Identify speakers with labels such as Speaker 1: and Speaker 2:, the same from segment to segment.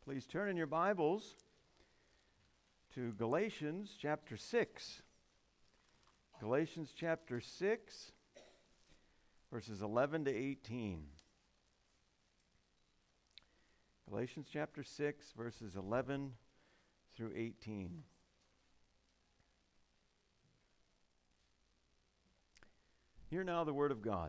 Speaker 1: Please turn in your Bibles to Galatians chapter 6. Galatians chapter 6, verses 11 to 18. Galatians chapter 6, verses 11 through 18. Hear now the word of God.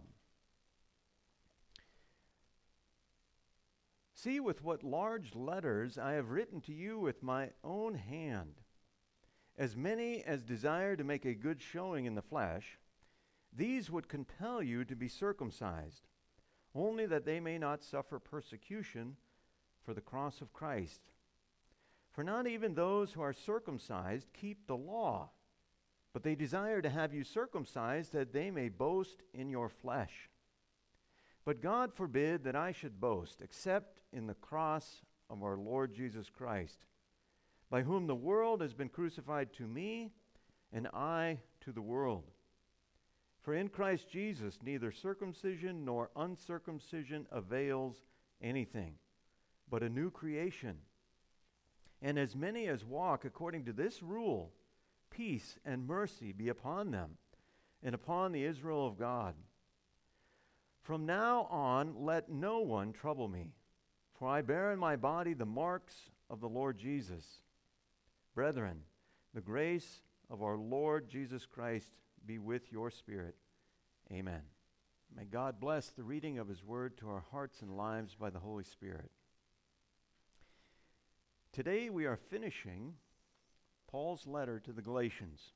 Speaker 1: See with what large letters I have written to you with my own hand. As many as desire to make a good showing in the flesh, these would compel you to be circumcised, only that they may not suffer persecution for the cross of Christ. For not even those who are circumcised keep the law, but they desire to have you circumcised that they may boast in your flesh. But God forbid that I should boast, except in the cross of our Lord Jesus Christ, by whom the world has been crucified to me, and I to the world. For in Christ Jesus neither circumcision nor uncircumcision avails anything, but a new creation. And as many as walk according to this rule, peace and mercy be upon them, and upon the Israel of God. From now on, let no one trouble me, for I bear in my body the marks of the Lord Jesus. Brethren, the grace of our Lord Jesus Christ be with your spirit. Amen. May God bless the reading of his word to our hearts and lives by the Holy Spirit. Today we are finishing Paul's letter to the Galatians.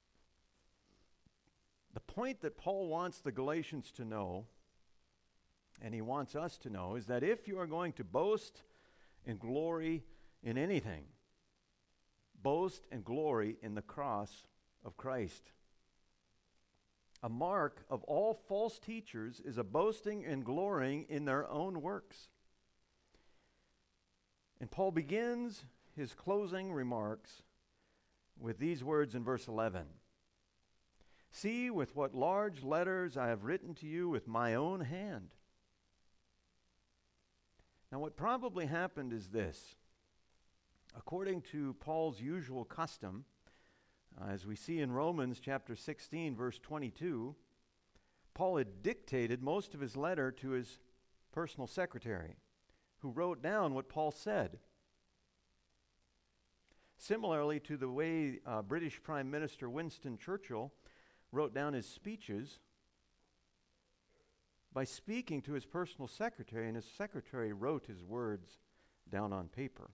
Speaker 1: The point that Paul wants the Galatians to know, and he wants us to know, is that if you are going to boast and glory in anything, boast and glory in the cross of Christ. A mark of all false teachers is a boasting and glorying in their own works. And Paul begins his closing remarks with these words in verse 11. See with what large letters I have written to you with my own hand. Now, what probably happened is this. According to Paul's usual custom, as we see in Romans chapter 16, verse 22, Paul had dictated most of his letter to his personal secretary, who wrote down what Paul said. Similarly to the way British Prime Minister Winston Churchill wrote down his speeches by speaking to his personal secretary, and his secretary wrote his words down on paper.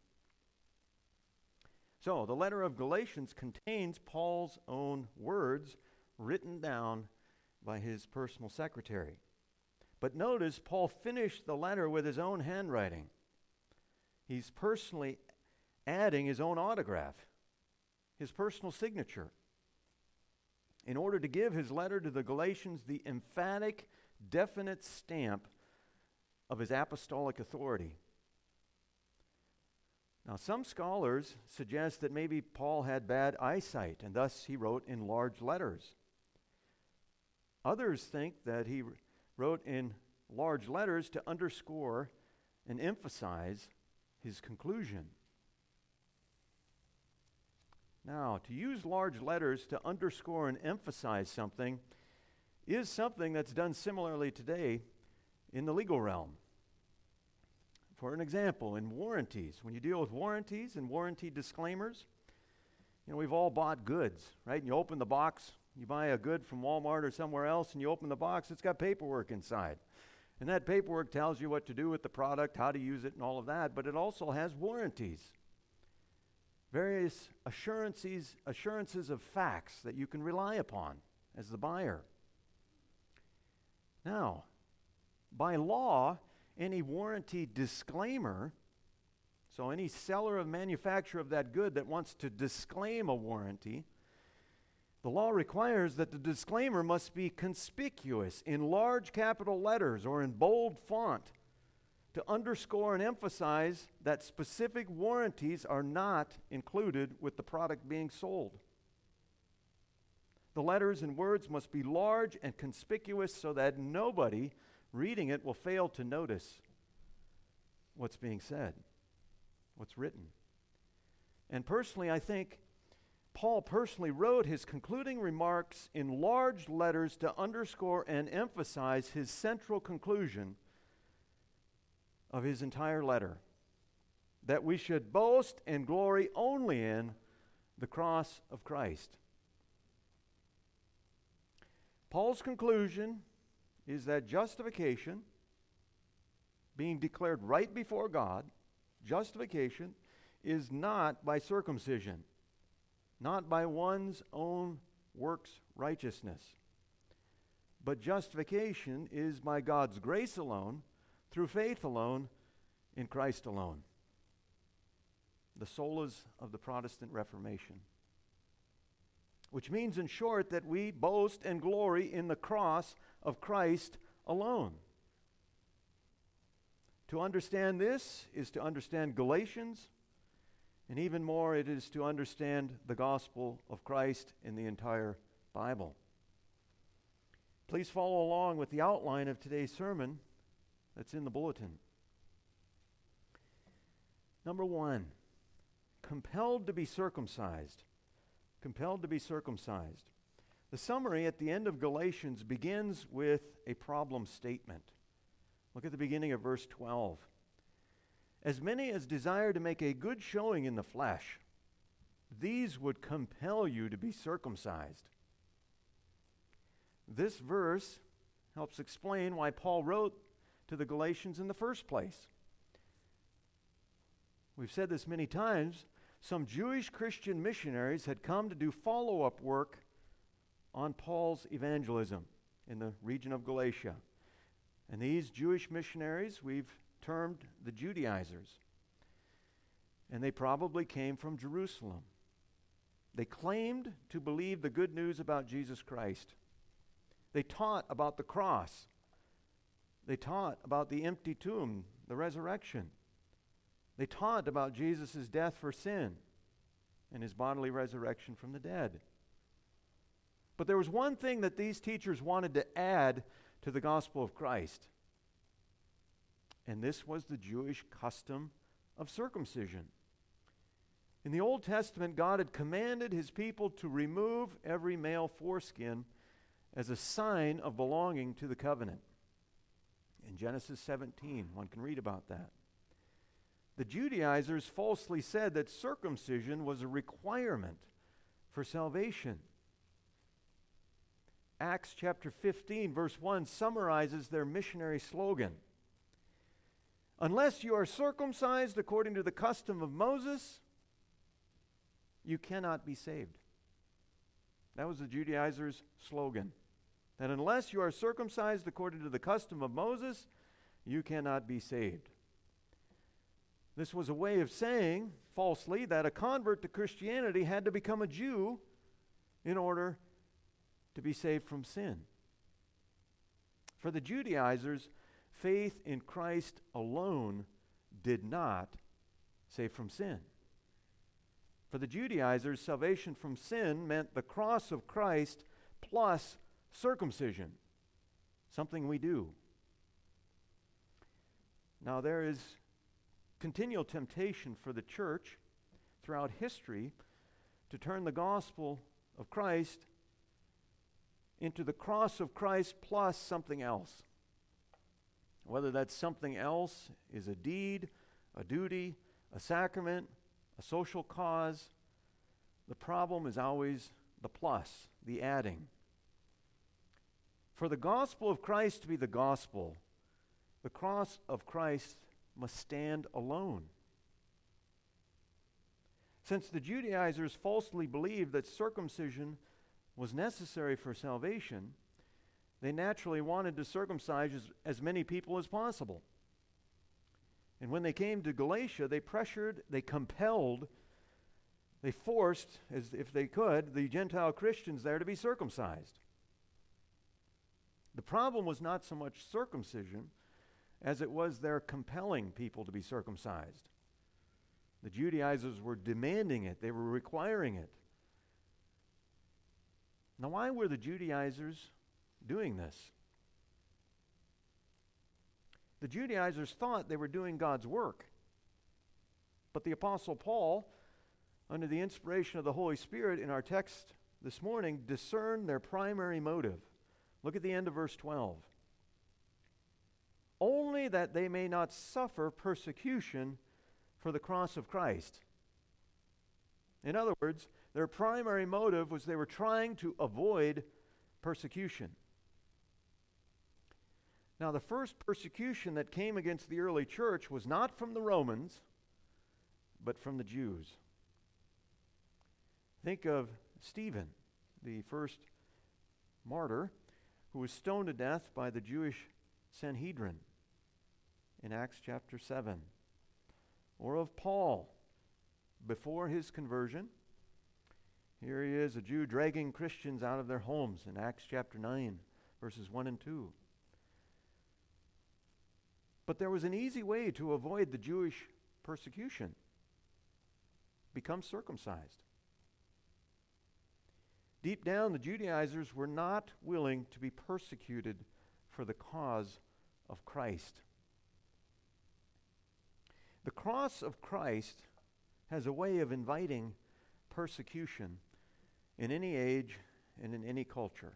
Speaker 1: So, the letter of Galatians contains Paul's own words written down by his personal secretary. But notice, Paul finished the letter with his own handwriting. He's personally adding his own autograph, his personal signature, in order to give his letter to the Galatians the emphatic, definite stamp of his apostolic authority. Now, some scholars suggest that maybe Paul had bad eyesight, and thus he wrote in large letters. Others think that he wrote in large letters to underscore and emphasize his conclusion. Now, to use large letters to underscore and emphasize something is something that's done similarly today in the legal realm. For an example, in warranties, when you deal with warranties and warranty disclaimers, we've all bought goods, right? And you open the box, you buy a good from Walmart or somewhere else, and you open the box, it's got paperwork inside. And that paperwork tells you what to do with the product, how to use it, and all of that, but it also has warranties. Various assurances of facts that you can rely upon as the buyer. Now, by law, any warranty disclaimer, so any seller or manufacturer of that good that wants to disclaim a warranty, the law requires that the disclaimer must be conspicuous in large capital letters or in bold font to underscore and emphasize that specific warranties are not included with the product being sold. The letters and words must be large and conspicuous so that nobody reading it will fail to notice what's being said. what's written. And personally, I think Paul personally wrote his concluding remarks in large letters to underscore and emphasize his central conclusion of his entire letter, that we should boast and glory only in the cross of Christ. Paul's conclusion is that justification, being declared right before God, justification is not by circumcision, not by one's own works righteousness, but justification is by God's grace alone, through faith alone, in Christ alone. The solas of the Protestant Reformation. Which means, in short, that we boast and glory in the cross of Christ alone. To understand this is to understand Galatians, and even more, it is to understand the gospel of Christ in the entire Bible. Please follow along with the outline of today's sermon that's in the bulletin. Number 1, compelled to be circumcised. Compelled to be circumcised. The summary at the end of Galatians begins with a problem statement. Look at the beginning of verse 12. As many as desire to make a good showing in the flesh, these would compel you to be circumcised. This verse helps explain why Paul wrote to the Galatians in the first place. We've said this many times. Some Jewish Christian missionaries had come to do follow-up work on Paul's evangelism in the region of Galatia. And these Jewish missionaries we've termed the Judaizers. And they probably came from Jerusalem. They claimed to believe the good news about Jesus Christ. They taught about the cross. They taught about the empty tomb, the resurrection. They taught about Jesus' death for sin and his bodily resurrection from the dead. But there was one thing that these teachers wanted to add to the gospel of Christ. And this was the Jewish custom of circumcision. In the Old Testament, God had commanded his people to remove every male foreskin as a sign of belonging to the covenant. In Genesis 17, one can read about that. The Judaizers falsely said that circumcision was a requirement for salvation. Acts chapter 15, verse 1 summarizes their missionary slogan. Unless you are circumcised according to the custom of Moses, you cannot be saved. That was the Judaizers' slogan. That unless you are circumcised according to the custom of Moses, you cannot be saved. This was a way of saying, falsely, that a convert to Christianity had to become a Jew in order to be saved from sin. For the Judaizers, faith in Christ alone did not save from sin. For the Judaizers, salvation from sin meant the cross of Christ plus circumcision, something we do. Now there is continual temptation for the church throughout history to turn the gospel of Christ into the cross of Christ plus something else. Whether that something else is a deed, a duty, a sacrament, a social cause, the problem is always the plus, the adding. For the gospel of Christ to be the gospel, the cross of Christ must stand alone. Since the Judaizers falsely believed that circumcision was necessary for salvation, they naturally wanted to circumcise as many people as possible. And when they came to Galatia, they pressured, they compelled, they forced, as if they could, the Gentile Christians there to be circumcised. The problem was not so much circumcision as it was their compelling people to be circumcised. The Judaizers were demanding it. They were requiring it. Now, why were the Judaizers doing this? The Judaizers thought they were doing God's work. But the Apostle Paul, under the inspiration of the Holy Spirit in our text this morning, discerned their primary motive. Look at the end of verse 12. Only that they may not suffer persecution for the cross of Christ. In other words, their primary motive was they were trying to avoid persecution. Now, the first persecution that came against the early church was not from the Romans, but from the Jews. Think of Stephen, the first martyr, who was stoned to death by the Jewish Sanhedrin in Acts chapter 7. Or of Paul, before his conversion. Here he is, a Jew dragging Christians out of their homes in Acts chapter 9, verses 1 and 2. But there was an easy way to avoid the Jewish persecution. Become circumcised. Deep down, the Judaizers were not willing to be persecuted for the cause of Christ. The cross of Christ has a way of inviting persecution in any age and in any culture.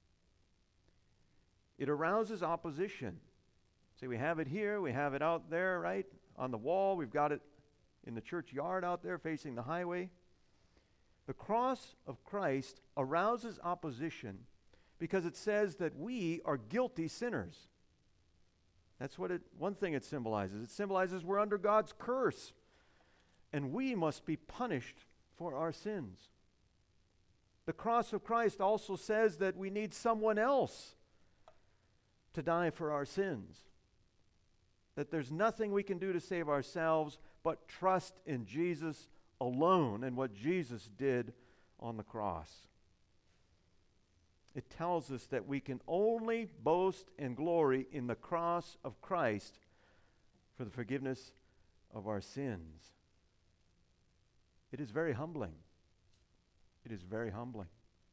Speaker 1: It arouses opposition. See, we have it here, we have it out there, right? On the wall, we've got it in the church yard out there facing the highway. The cross of Christ arouses opposition because it says that we are guilty sinners. That's what one thing it symbolizes. It symbolizes we're under God's curse, and we must be punished for our sins. The cross of Christ also says that we need someone else to die for our sins. That there's nothing we can do to save ourselves but trust in Jesus alone and what Jesus did on the cross. It tells us that we can only boast and glory in the cross of Christ for the forgiveness of our sins. It is very humbling. It is very humbling.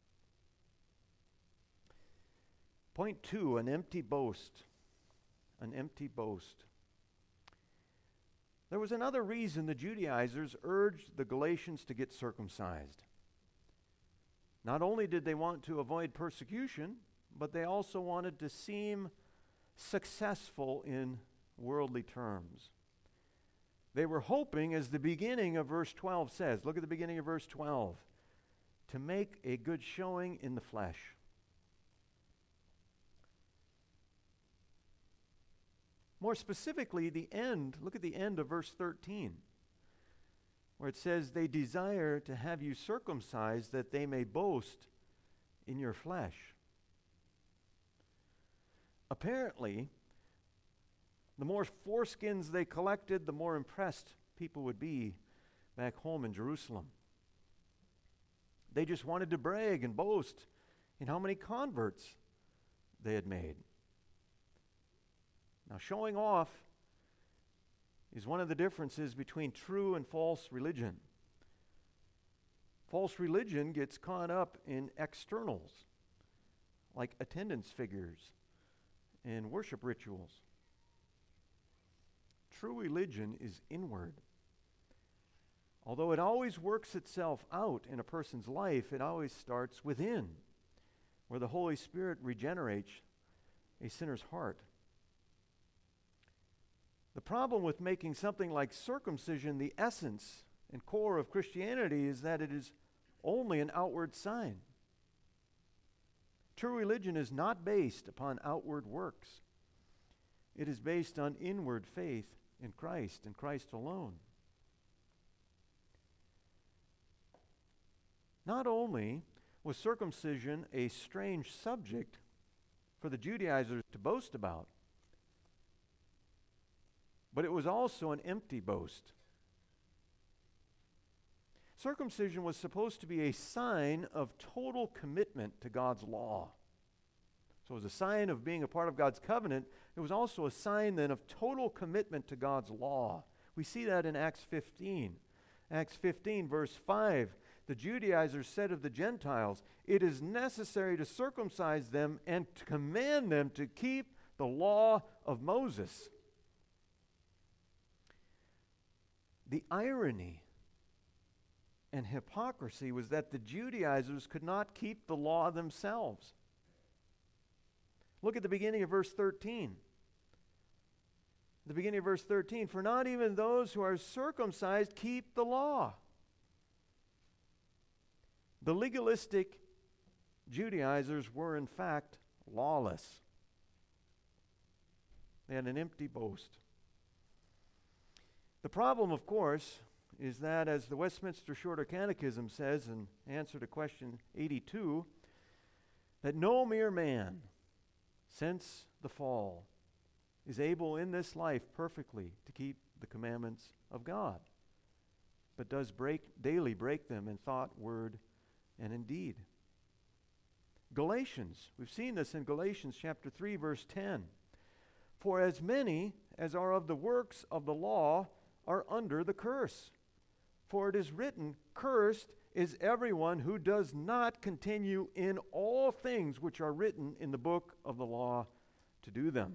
Speaker 1: Point 2, an empty boast. An empty boast. There was another reason the Judaizers urged the Galatians to get circumcised. Not only did they want to avoid persecution, but they also wanted to seem successful in worldly terms. They were hoping, as the beginning of verse 12 says, look at the beginning of verse 12, to make a good showing in the flesh. More specifically, the end, look at the end of verse 13, where it says, they desire to have you circumcised that they may boast in your flesh. Apparently, the more foreskins they collected, the more impressed people would be back home in Jerusalem. They just wanted to brag and boast in how many converts they had made. Now, showing off is one of the differences between true and false religion. False religion gets caught up in externals, like attendance figures and worship rituals. True religion is inward. Although it always works itself out in a person's life, it always starts within, where the Holy Spirit regenerates a sinner's heart. The problem with making something like circumcision the essence and core of Christianity is that it is only an outward sign. True religion is not based upon outward works. It is based on inward faith in Christ and Christ alone. Not only was circumcision a strange subject for the Judaizers to boast about, but it was also an empty boast. Circumcision was supposed to be a sign of total commitment to God's law. So it was a sign of being a part of God's covenant. It was also a sign then of total commitment to God's law. We see that in Acts 15. Acts 15, verse 5, the Judaizers said of the Gentiles, it is necessary to circumcise them and to command them to keep the law of Moses. The irony and hypocrisy was that the Judaizers could not keep the law themselves. Look at the beginning of verse 13. The beginning of verse 13, for not even those who are circumcised keep the law. The legalistic Judaizers were in fact lawless. They had an empty boast. The problem, of course, is that, as the Westminster Shorter Catechism says in answer to question 82, that no mere man, since the fall, is able in this life perfectly to keep the commandments of God, but does daily break them in thought, word, and in deed. Galatians, we've seen this in Galatians chapter 3, verse 10. For as many as are of the works of the law are under the curse. For it is written, cursed is everyone who does not continue in all things which are written in the book of the law to do them.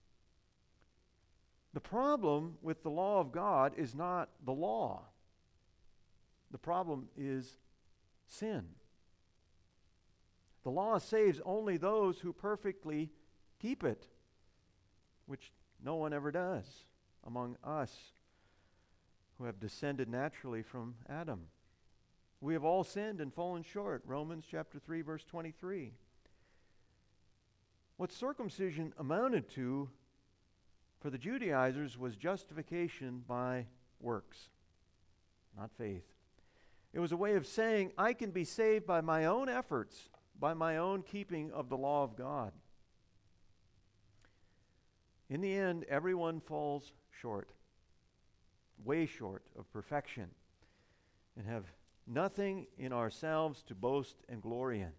Speaker 1: The problem with the law of God is not the law. The problem is sin. The law saves only those who perfectly keep it, which no one ever does among us who have descended naturally from Adam. We have all sinned and fallen short. Romans chapter 3, verse 23. What circumcision amounted to for the Judaizers was justification by works, not faith. It was a way of saying, I can be saved by my own efforts, by my own keeping of the law of God. In the end, everyone falls short, way short of perfection, and have nothing in ourselves to boast and glory in.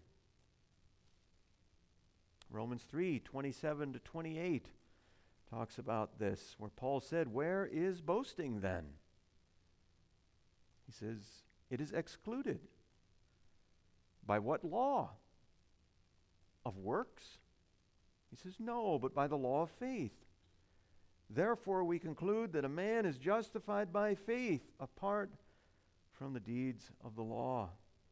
Speaker 1: Romans 3, 27 to 28 talks about this, where Paul said, where is boasting then? He says, it is excluded. By what law? Of works? He says, no, but by the law of faith. Therefore we conclude that a man is justified by faith apart from the deeds of the law.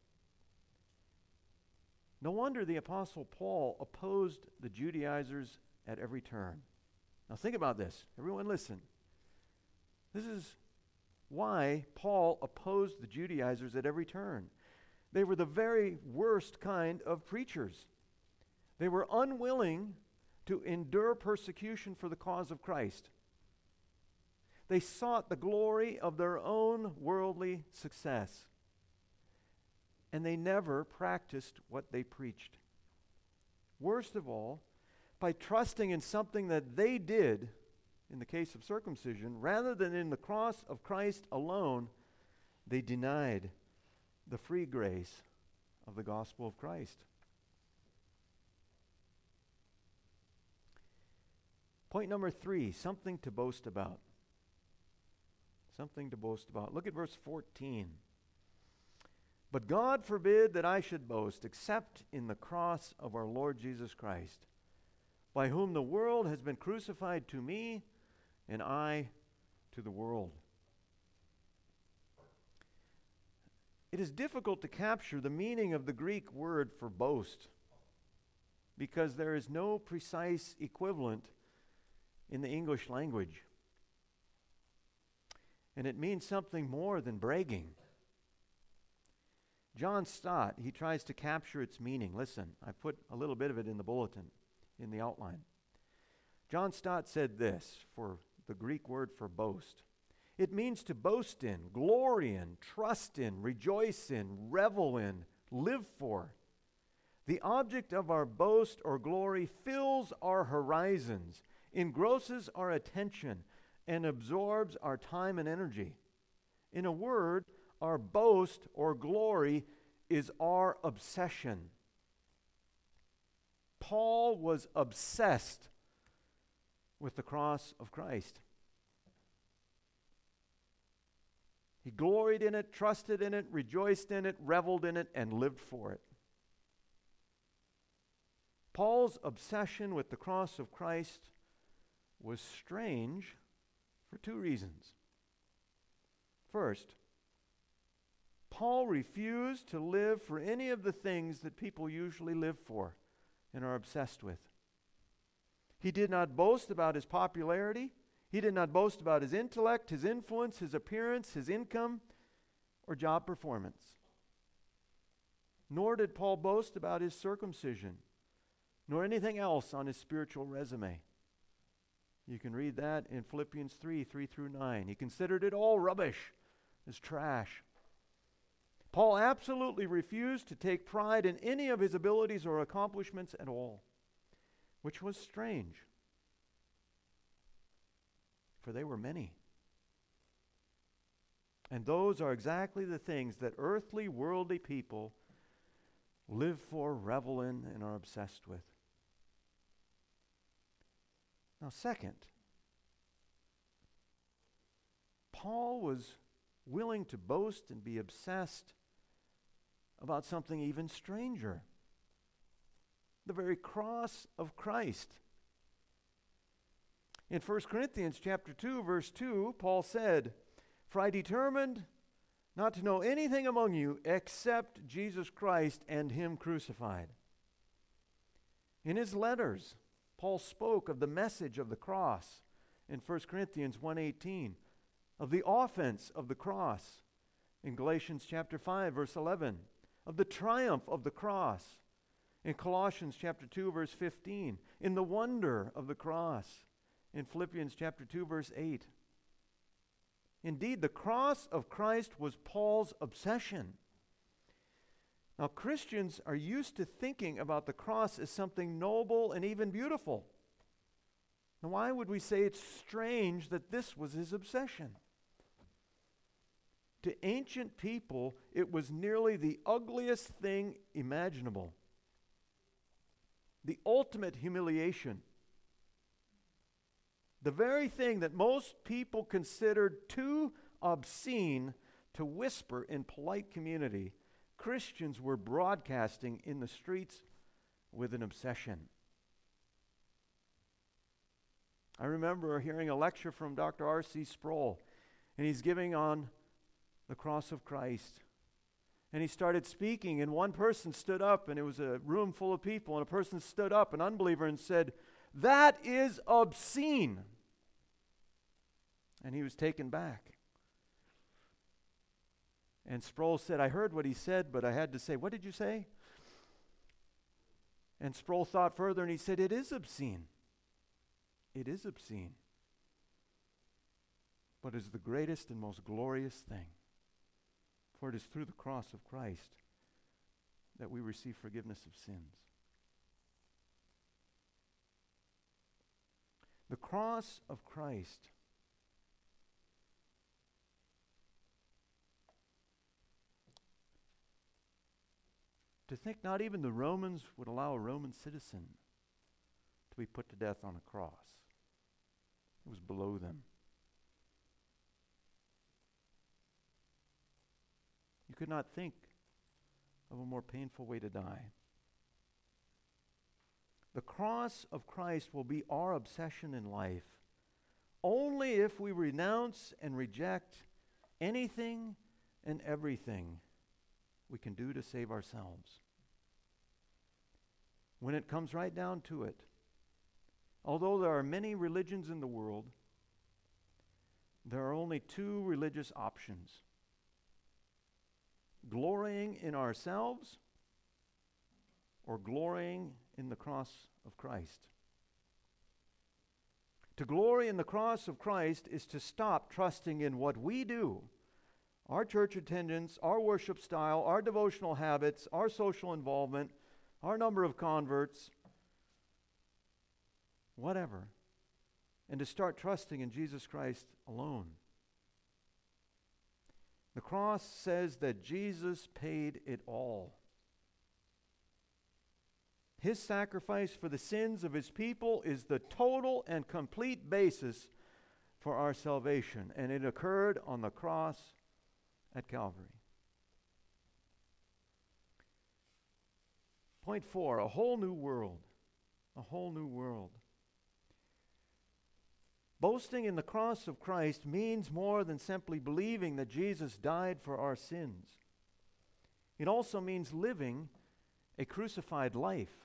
Speaker 1: No wonder the Apostle Paul opposed the Judaizers at every turn. Now think about this. Everyone listen. This is why Paul opposed the Judaizers at every turn. They were the very worst kind of preachers. They were unwilling to endure persecution for the cause of Christ. They sought the glory of their own worldly success, and they never practiced what they preached. Worst of all, by trusting in something that they did, in the case of circumcision, rather than in the cross of Christ alone, they denied the free grace of the gospel of Christ. Point number 3, something to boast about. Something to boast about. Look at verse 14. But God forbid that I should boast except in the cross of our Lord Jesus Christ, by whom the world has been crucified to me, and I to the world. It is difficult to capture the meaning of the Greek word for boast, because there is no precise equivalent in the English language. And it means something more than bragging. John Stott, he tries to capture its meaning. Listen, I put a little bit of it in the bulletin, in the outline. John Stott said this for the Greek word for boast. It means to boast in, glory in, trust in, rejoice in, revel in, live for. The object of our boast or glory fills our horizons, engrosses our attention, and absorbs our time and energy. In a word, our boast or glory is our obsession. Paul was obsessed with the cross of Christ. He gloried in it, trusted in it, rejoiced in it, reveled in it, and lived for it. Paul's obsession with the cross of Christ was strange for 2 reasons. First, Paul refused to live for any of the things that people usually live for and are obsessed with. He did not boast about his popularity. He did not boast about his intellect, his influence, his appearance, his income, or job performance. Nor did Paul boast about his circumcision, nor anything else on his spiritual resume. You can read that in Philippians 3:3-9. He considered it all rubbish, as trash. Paul absolutely refused to take pride in any of his abilities or accomplishments at all, which was strange, for they were many. And those are exactly the things that earthly, worldly people live for, revel in, and are obsessed with. Now, second, Paul was willing to boast and be obsessed about something even stranger: the very cross of Christ. In 1 Corinthians chapter 2, verse 2, Paul said, "For I determined not to know anything among you except Jesus Christ and Him crucified." In his letters, Paul spoke of the message of the cross in 1 Corinthians 1:18, of the offense of the cross in Galatians chapter 5, verse 11, of the triumph of the cross in Colossians chapter 2, verse 15, in the wonder of the cross in Philippians chapter 2, verse 8. Indeed, the cross of Christ was Paul's obsession. Now, Christians are used to thinking about the cross as something noble and even beautiful. Now, why would we say it's strange that this was his obsession? To ancient people, it was nearly the ugliest thing imaginable. The ultimate humiliation. The very thing that most people considered too obscene to whisper in polite community, Christians were broadcasting in the streets with an obsession. I remember hearing a lecture from Dr. R.C. Sproul, and he's giving on the cross of Christ. And he started speaking, and one person stood up, and it was a room full of people, and a person stood up, an unbeliever, and said, "That is obscene." And he was taken back. And Sproul said, "I heard what he said, but I had to say, 'What did you say?'" And Sproul thought further, and he said, "It is obscene. It is obscene. But it is the greatest and most glorious thing. For it is through the cross of Christ that we receive forgiveness of sins." The cross of Christ to think not even the Romans would allow a Roman citizen to be put to death on a cross. It was below them. You could not think of a more painful way to die. The cross of Christ will be our obsession in life only if we renounce and reject anything and everything we can do to save ourselves. When it comes right down to it, although there are many religions in the world, there are only two religious options: glorying in ourselves or glorying in the cross of Christ. To glory in the cross of Christ is to stop trusting in what we do, our church attendance, our worship style, our devotional habits, our social involvement, our number of converts, whatever, and to start trusting in Jesus Christ alone. The cross says that Jesus paid it all. His sacrifice for the sins of His people is the total and complete basis for our salvation, and it occurred on the cross at Calvary. Point 4, a whole new world. A whole new world. Boasting in the cross of Christ means more than simply believing that Jesus died for our sins. It also means living a crucified life.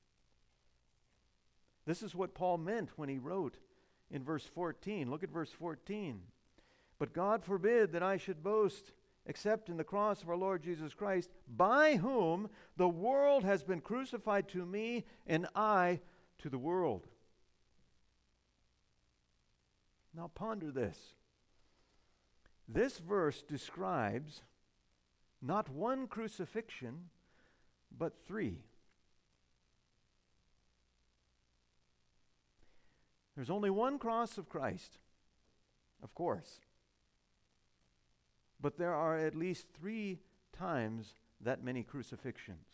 Speaker 1: This is what Paul meant when he wrote in verse 14. Look at verse 14. But God forbid that I should boast except in the cross of our Lord Jesus Christ, by whom the world has been crucified to me and I to the world. Now ponder this. This verse describes not one crucifixion, but three. There's only one cross of Christ, of course. But there are at least 3 times that many crucifixions.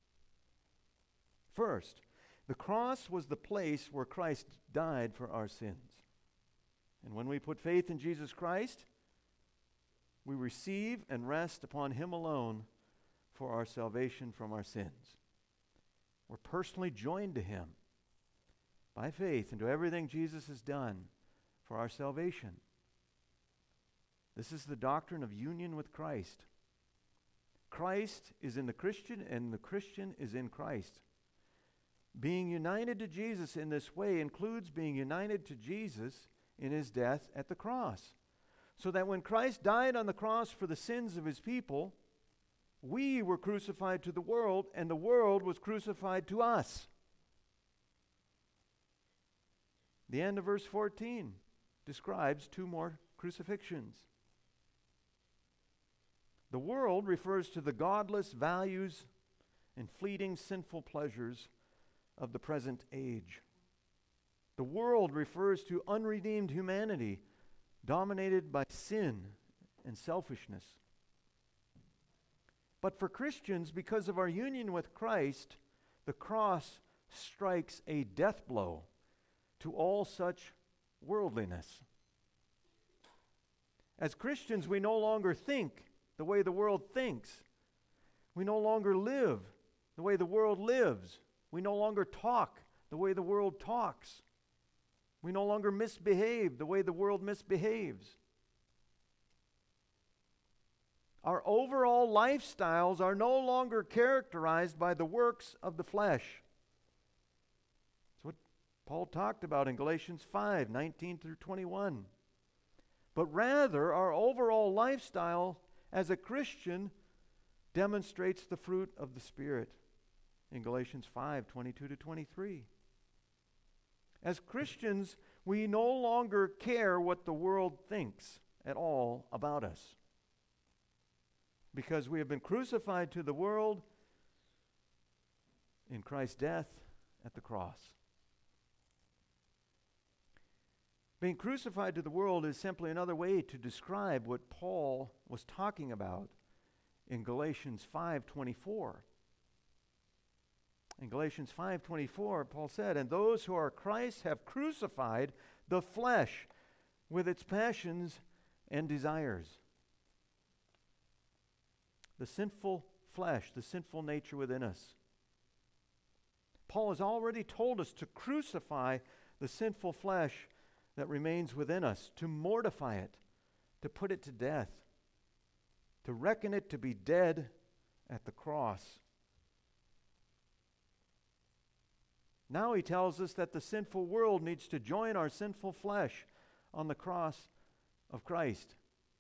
Speaker 1: First, the cross was the place where Christ died for our sins. And when we put faith in Jesus Christ, we receive and rest upon Him alone for our salvation from our sins. We're personally joined to Him by faith into everything Jesus has done for our salvation. This is the doctrine of union with Christ. Christ is in the Christian, and the Christian is in Christ. Being united to Jesus in this way includes being united to Jesus in His death at the cross. So that when Christ died on the cross for the sins of His people, we were crucified to the world, and the world was crucified to us. The end of verse 14 describes 2 more crucifixions. The world refers to the godless values and fleeting sinful pleasures of the present age. The world refers to unredeemed humanity dominated by sin and selfishness. But for Christians, because of our union with Christ, the cross strikes a death blow to all such worldliness. As Christians, we no longer think the way the world thinks. We no longer live the way the world lives. We no longer talk the way the world talks. We no longer misbehave the way the world misbehaves. Our overall lifestyles are no longer characterized by the works of the flesh. That's what Paul talked about in Galatians 5:19 through 21. But rather, our overall lifestyle as a Christian demonstrates the fruit of the Spirit in Galatians 5:22 to 23. As Christians, we no longer care what the world thinks at all about us, because we have been crucified to the world in Christ's death at the cross. Being crucified to the world is simply another way to describe what Paul was talking about in Galatians 5:24. In Galatians 5:24, Paul said, "And those who are Christ have crucified the flesh with its passions and desires." The sinful flesh, the sinful nature within us. Paul has already told us to crucify the sinful flesh that remains within us, to mortify it, to put it to death, to reckon it to be dead at the cross. Now he tells us that the sinful world needs to join our sinful flesh on the cross of Christ.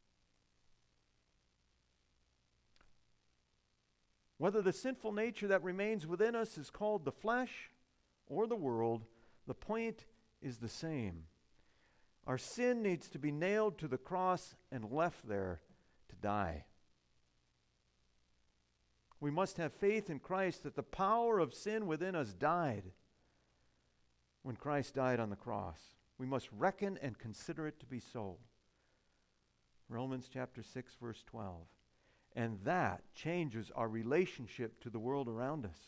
Speaker 1: Whether the sinful nature that remains within us is called the flesh or the world, the point is the same. Our sin needs to be nailed to the cross and left there to die. We must have faith in Christ that the power of sin within us died when Christ died on the cross. We must reckon and consider it to be so. Romans chapter 6, verse 12. And that changes our relationship to the world around us.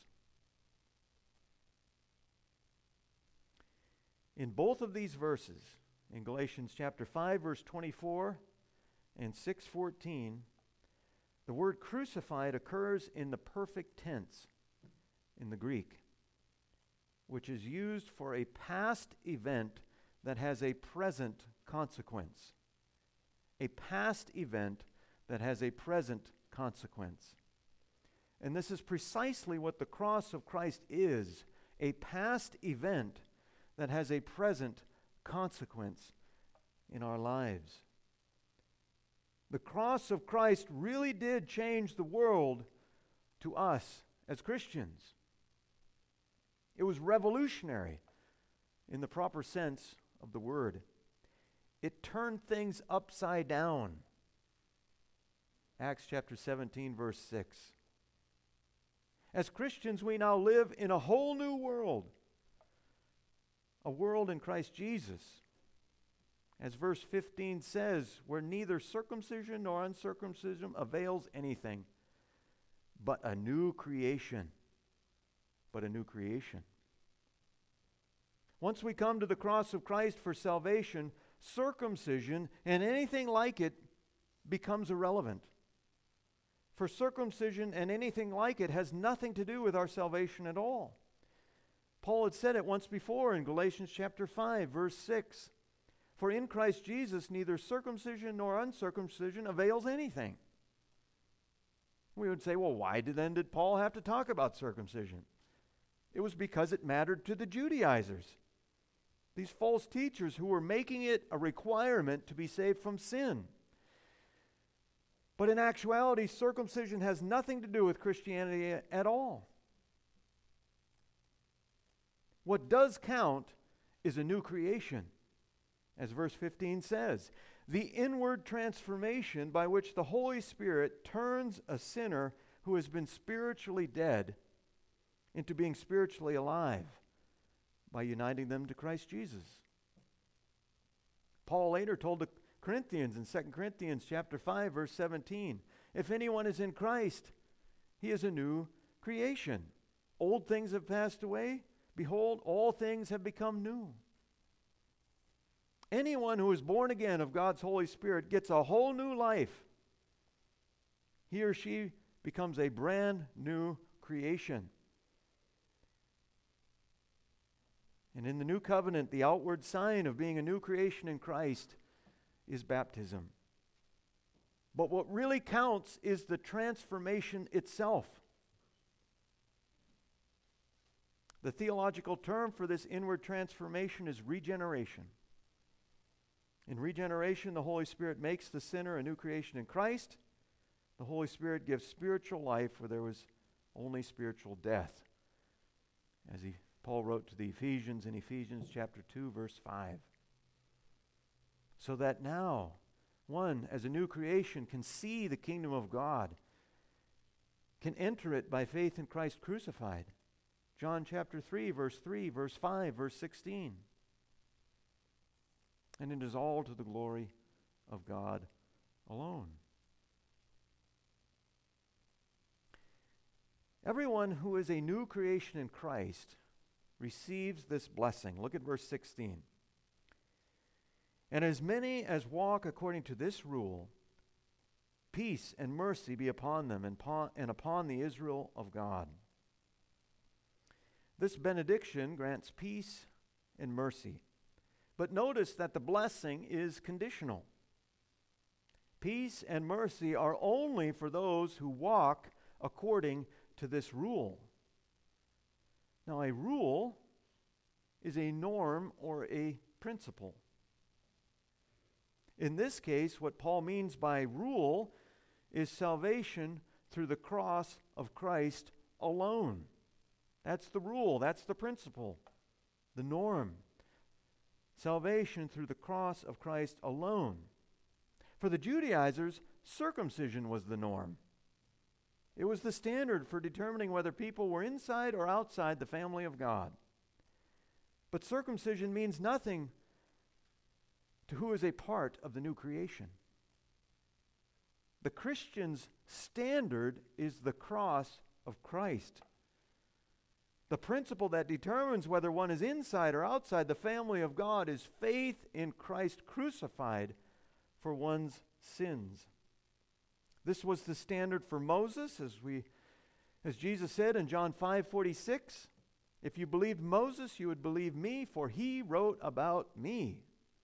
Speaker 1: In both of these verses, in Galatians chapter 5, verse 24 and 6:14, the word crucified occurs in the perfect tense in the Greek, which is used for a past event that has a present consequence. A past event that has a present consequence. And this is precisely what the cross of Christ is, a past event that has a present consequence in our lives. The cross of Christ really did change the world to us as Christians. It was revolutionary in the proper sense of the word. It turned things upside down. Acts chapter 17, verse 6. As Christians, we now live in a whole new world. A world in Christ Jesus. As verse 15 says, where neither circumcision nor uncircumcision avails anything, but a new creation. But a new creation. Once we come to the cross of Christ for salvation, circumcision and anything like it becomes irrelevant. For circumcision and anything like it has nothing to do with our salvation at all. Paul had said it once before in Galatians chapter 5, verse 6. For in Christ Jesus neither circumcision nor uncircumcision avails anything. We would say, well, why did Paul have to talk about circumcision? It was because it mattered to the Judaizers. These false teachers who were making it a requirement to be saved from sin. But in actuality, circumcision has nothing to do with Christianity at all. What does count is a new creation, as verse 15 says. The inward transformation by which the Holy Spirit turns a sinner who has been spiritually dead into being spiritually alive by uniting them to Christ Jesus. Paul later told the Corinthians in 2 Corinthians chapter 5, verse 17, if anyone is in Christ, he is a new creation. Old things have passed away. Behold, all things have become new. Anyone who is born again of God's Holy Spirit gets a whole new life. He or she becomes a brand new creation. And in the new covenant, the outward sign of being a new creation in Christ is baptism. But what really counts is the transformation itself. The theological term for this inward transformation is regeneration. In regeneration, the Holy Spirit makes the sinner a new creation in Christ. The Holy Spirit gives spiritual life where there was only spiritual death. As Paul wrote to the Ephesians in Ephesians chapter 2, verse 5. So that now, one, as a new creation, can see the kingdom of God, can enter it by faith in Christ crucified. John chapter 3, verse 3, verse 5, verse 16. And it is all to the glory of God alone. Everyone who is a new creation in Christ receives this blessing. Look at verse 16. And as many as walk according to this rule, peace and mercy be upon them and upon the Israel of God. This benediction grants peace and mercy. But notice that the blessing is conditional. Peace and mercy are only for those who walk according to this rule. Now, a rule is a norm or a principle. In this case, what Paul means by rule is salvation through the cross of Christ alone. That's the rule, that's the principle, the norm. Salvation through the cross of Christ alone. For the Judaizers, circumcision was the norm. It was the standard for determining whether people were inside or outside the family of God. But circumcision means nothing to who is a part of the new creation. The Christian's standard is the cross of Christ. The principle that determines whether one is inside or outside the family of God is faith in Christ crucified for one's sins. This was the standard for Moses, as Jesus said in John 5:46. If you believed Moses, you would believe me, for he wrote about me.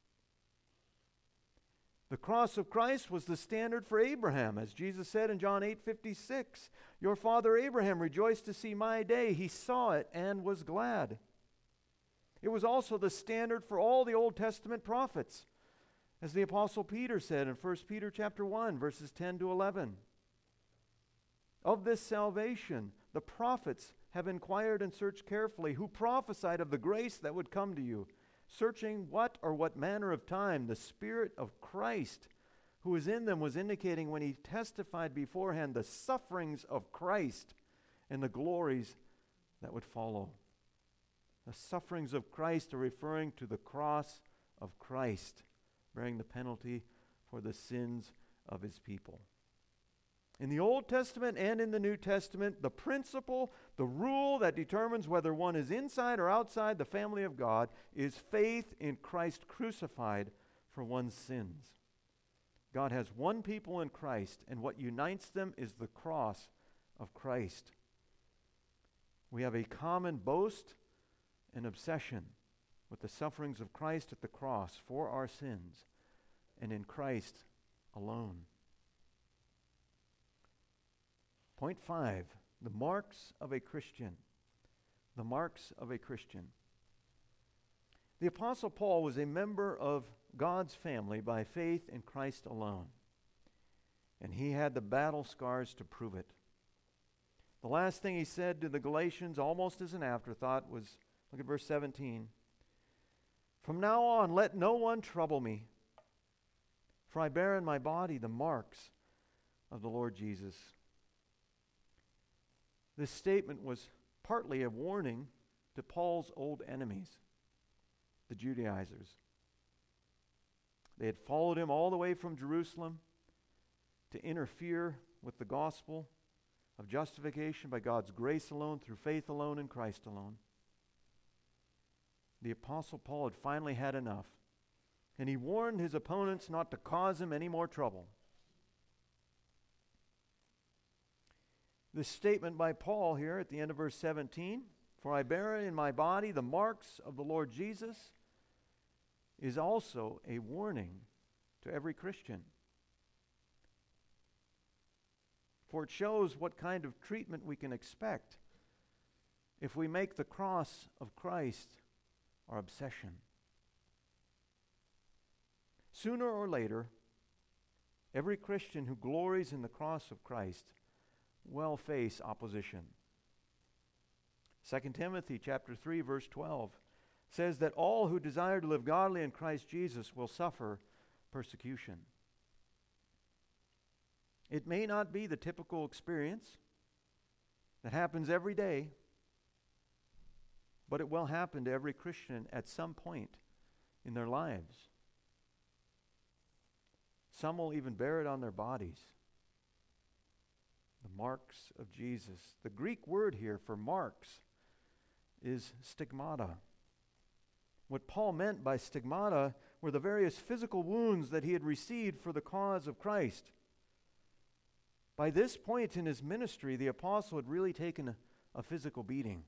Speaker 1: The cross of Christ was the standard for Abraham, as Jesus said in John 8:56. Your father Abraham rejoiced to see my day. He saw it and was glad. It was also the standard for all the Old Testament prophets, as the Apostle Peter said in 1 Peter chapter 1, verses 10 to 11. Of this salvation, the prophets have inquired and searched carefully, who prophesied of the grace that would come to you, searching what manner of time the Spirit of Christ who was in them was indicating when he testified beforehand the sufferings of Christ and the glories that would follow. The sufferings of Christ are referring to the cross of Christ, bearing the penalty for the sins of his people. In the Old Testament and in the New Testament, the principle, the rule that determines whether one is inside or outside the family of God is faith in Christ crucified for one's sins. God has one people in Christ, and what unites them is the cross of Christ. We have a common boast and obsession with the sufferings of Christ at the cross for our sins, and in Christ alone. Point 5, the marks of a Christian. The marks of a Christian. The Apostle Paul was a member of God's family by faith in Christ alone, and he had the battle scars to prove it. The last thing he said to the Galatians, almost as an afterthought, was, look at verse 17. From now on, let no one trouble me, for I bear in my body the marks of the Lord Jesus. This statement was partly a warning to Paul's old enemies, the Judaizers. They had followed him all the way from Jerusalem to interfere with the gospel of justification by God's grace alone, through faith alone, in Christ alone. The Apostle Paul had finally had enough, and he warned his opponents not to cause him any more trouble. This statement by Paul here at the end of verse 17, for I bear in my body the marks of the Lord Jesus, is also a warning to every Christian. For it shows what kind of treatment we can expect if we make the cross of Christ our obsession. Sooner or later, every Christian who glories in the cross of Christ will face opposition. 2 Timothy chapter 3, verse 12 says that all who desire to live godly in Christ Jesus will suffer persecution. It may not be the typical experience that happens every day, but it will happen to every Christian at some point in their lives. Some will even bear it on their bodies. The marks of Jesus. The Greek word here for marks is stigmata. What Paul meant by stigmata were the various physical wounds that he had received for the cause of Christ. By this point in his ministry, the apostle had really taken a physical beating.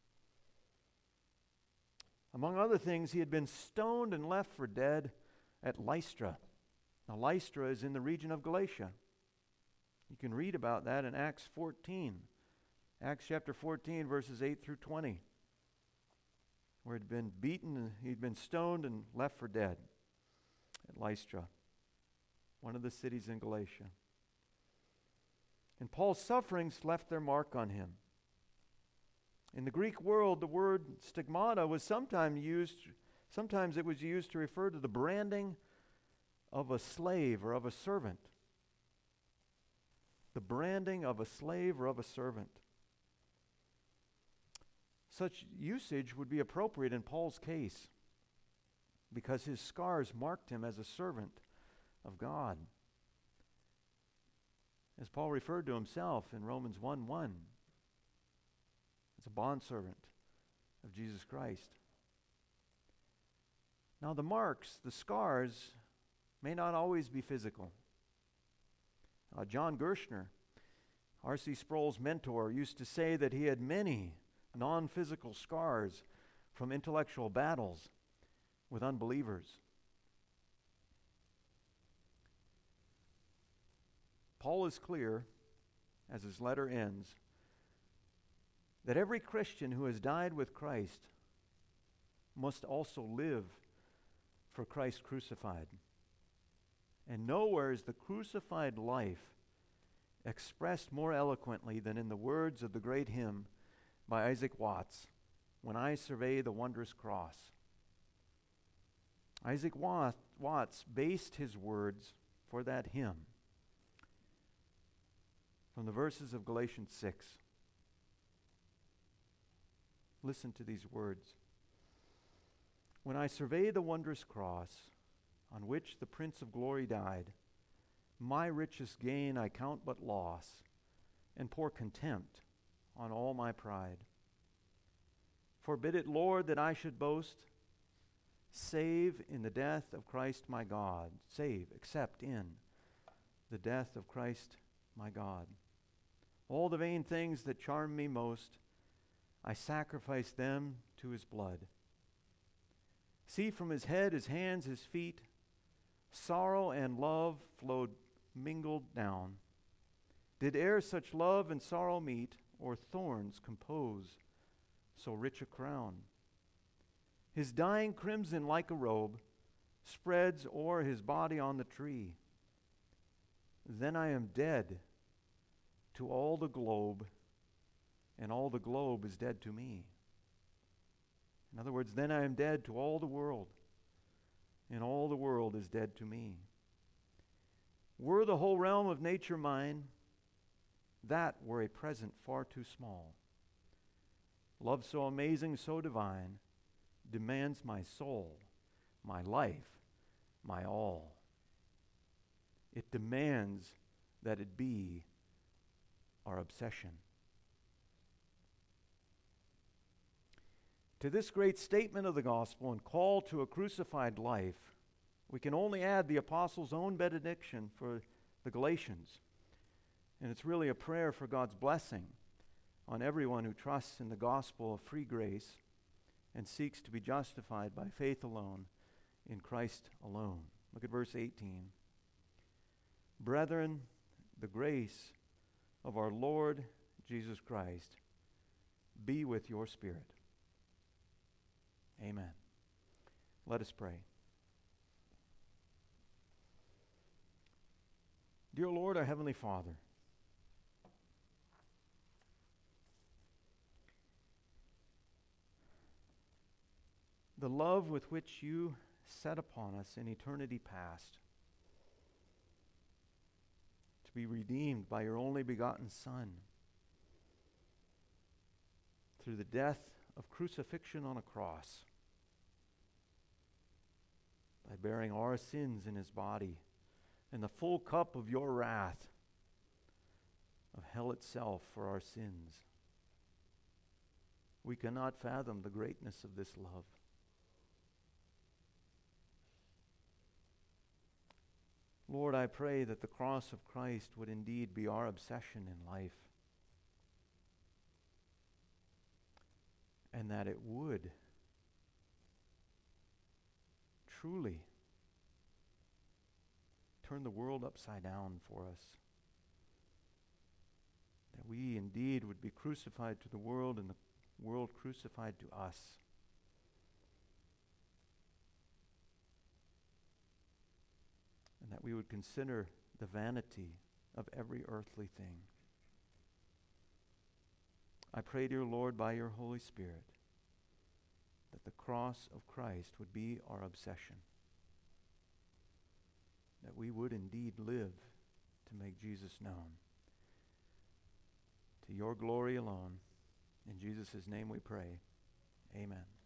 Speaker 1: Among other things, he had been stoned and left for dead at Lystra. Now, Lystra is in the region of Galatia. You can read about that in Acts 14. Acts chapter 14, verses 8 through 20. Where he'd been beaten, he'd been stoned and left for dead at Lystra, one of the cities in Galatia. And Paul's sufferings left their mark on him. In the Greek world, the word stigmata was sometimes it was used to refer to the branding of a slave or of a servant. The branding of a slave or of a servant. Such usage would be appropriate in Paul's case because his scars marked him as a servant of God. As Paul referred to himself in Romans 1:1, as a bondservant of Jesus Christ. Now the marks, the scars, may not always be physical. John Gershner, R.C. Sproul's mentor, used to say that he had many non-physical scars from intellectual battles with unbelievers. Paul is clear, as his letter ends, that every Christian who has died with Christ must also live for Christ crucified. And nowhere is the crucified life expressed more eloquently than in the words of the great hymn by Isaac Watts, "When I Survey the Wondrous Cross." Isaac Watts based his words for that hymn from the verses of Galatians 6. Listen to these words. "When I survey the wondrous cross on which the Prince of Glory died, my richest gain I count but loss, and pour contempt on all my pride. Forbid it, Lord, that I should boast, save in the death of Christ my God, except in the death of Christ my God. All the vain things that charm me most, I sacrifice them to his blood. See, from his head, his hands, his feet, sorrow and love flowed mingled down. Did e'er such love and sorrow meet, or thorns compose so rich a crown? His dying crimson like a robe spreads o'er his body on the tree. Then I am dead to all the globe, and all the globe is dead to me." In other words, then I am dead to all the world, and all the world is dead to me. Were the whole realm of nature mine, that were a present far too small. Love so amazing, so divine, demands my soul, my life, my all. It demands that it be our obsession. To this great statement of the gospel and call to a crucified life, we can only add the apostle's own benediction for the Galatians. And it's really a prayer for God's blessing on everyone who trusts in the gospel of free grace and seeks to be justified by faith alone in Christ alone. Look at verse 18. "Brethren, the grace of our Lord Jesus Christ be with your spirit." Amen. Let us pray. Dear Lord, our Heavenly Father, the love with which you set upon us in eternity past, to be redeemed by your only begotten Son, through the death of crucifixion on a cross, by bearing our sins in his body, and the full cup of your wrath of hell itself for our sins. We cannot fathom the greatness of this love. Lord, I pray that the cross of Christ would indeed be our obsession in life, and that it would truly turn the world upside down for us. That we indeed would be crucified to the world and the world crucified to us. And that we would consider the vanity of every earthly thing. I pray, dear Lord, by your Holy Spirit, that the cross of Christ would be our obsession. That we would indeed live to make Jesus known. To your glory alone. In Jesus' name we pray. Amen.